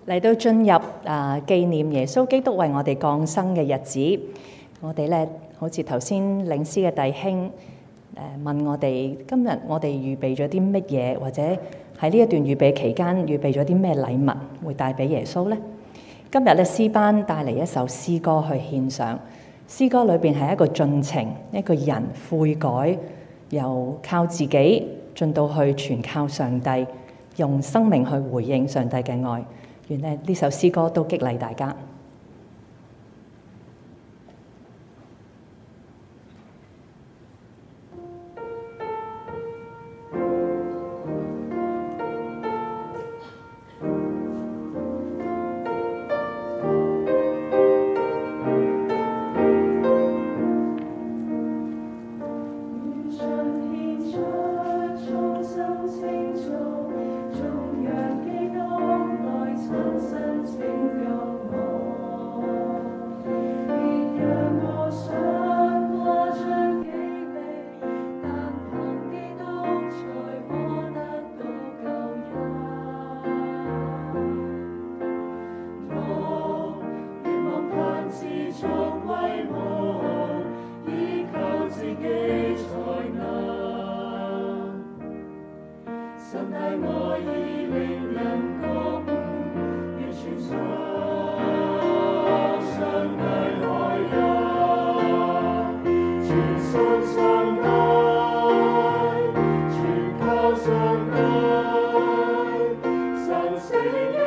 嚟到進入紀念耶穌基督為我哋降生嘅日子，我哋咧好似頭先領詩嘅弟兄問我哋，今日我哋預備咗啲乜嘢，或者喺呢一段預備期間預備咗啲咩禮物會帶俾耶穌呢？今日咧詩班帶嚟一首詩歌去獻上，詩歌裏邊係一個進程，一個人悔改，由靠自己進到去全靠上帝，用生命去回應上帝嘅愛。願呢首詩歌都激勵大家。 神聖